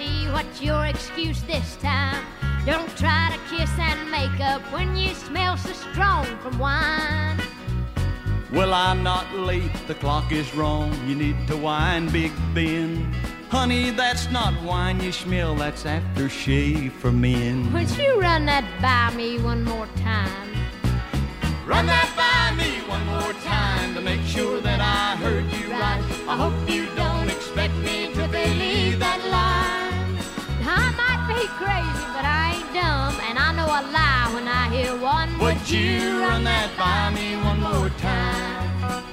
see what's your excuse this time. Don't try to kiss and make up when you smell so strong from wine. Well, I'm not late, the clock is wrong. You need to wine, Big Ben. Honey, that's not wine you smell, that's aftershave for men. Would you run that by me one more time? Run that by me one more time to make sure that I heard you right. I hope you don't expect me to believe that line. I might be crazy, but I ain't dumb, and I know a lie when I hear one. Would you run that by me one more time?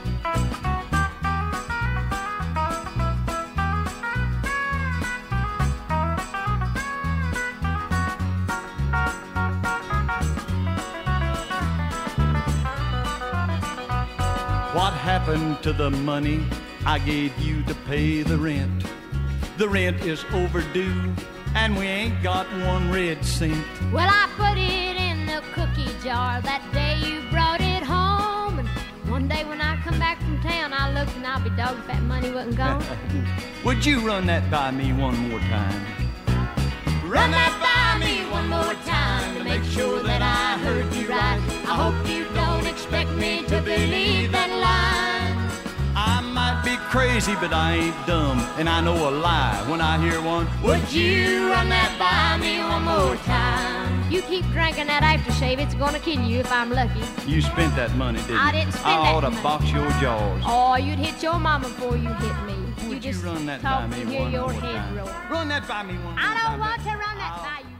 What happened to the money I gave you to pay the rent? The rent is overdue, and we ain't got one red cent. Well, I put it in the cookie jar that day you brought it home. And one day when I come back from town, I looked and I'll be dogged if that money wasn't gone. Would you run that by me one more time? Run that by me one more time to make sure that I heard you right. I hope you don't expect me to believe that line. I might be crazy, but I ain't dumb, and I know a lie when I hear one. Would you run that by me one more time? You keep drinking that aftershave, it's gonna kill you if I'm lucky. You spent that money, didn't you? I didn't spend I that ought to money. box your jaws. Oh, you'd hit your mama before you hit me. Would you just run that talk by me to hear one your more head time? roll. Run that by me one more I time. don't want to run that by you.